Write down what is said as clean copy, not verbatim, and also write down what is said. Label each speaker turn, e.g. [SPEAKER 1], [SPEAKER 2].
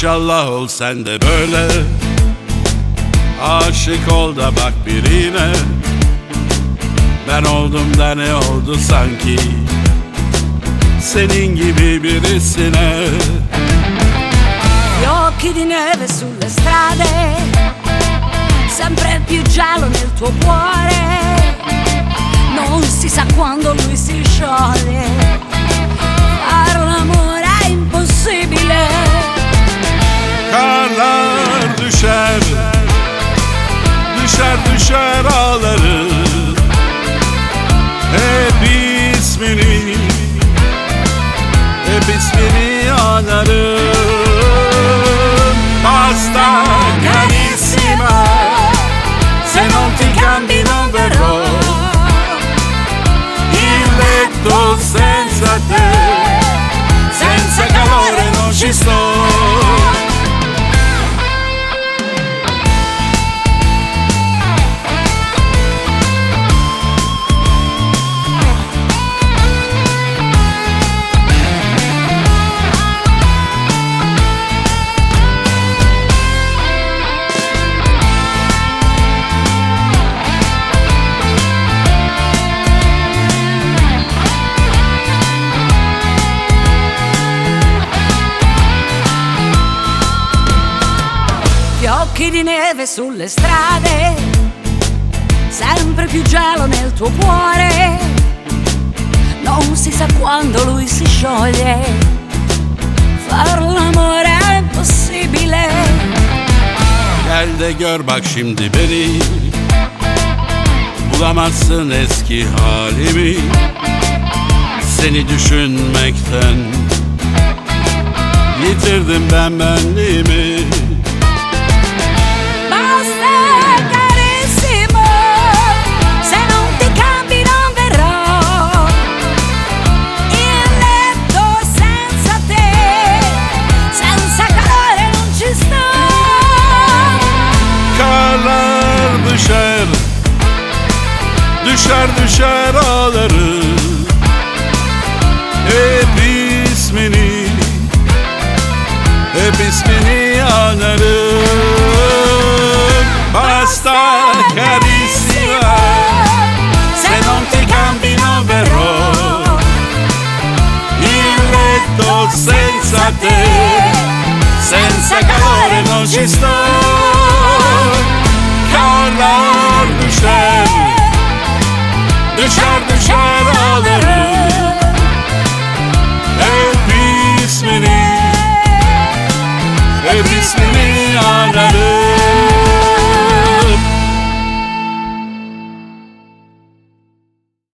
[SPEAKER 1] Maşallah ol sen de böyle, aşık ol da bak birine. Ben oldum da ne oldu sanki senin gibi birisine.
[SPEAKER 2] Gli occhi di neve sulle strade, sempre più giallo nel tuo cuore. Non si sa quando lui si scioglie, far l'amore è impossibile.
[SPEAKER 1] Karlar düşer, düşer düşer ağları. Hep ismini, hep ismini anarım. Basta carissima, se non ti cambi non verrò. Il letto senza te, senza calore non ci sto.
[SPEAKER 2] Occhi di neve sulle strade, sempre più gelo nel tuo cuore. Non si sa quando lui si scioglie, far l'amore è impossibile.
[SPEAKER 1] Gel de gör bak şimdi beni, bulamazsın eski halimi. Seni düşünmekten yitirdim ben benliğimi. Düşer, düşer düşer ağları. Hep ismini, hep ismini anarım. Basta carissima, se non ti cambi non verrò. Il letto senza te, senza calore non ci sto.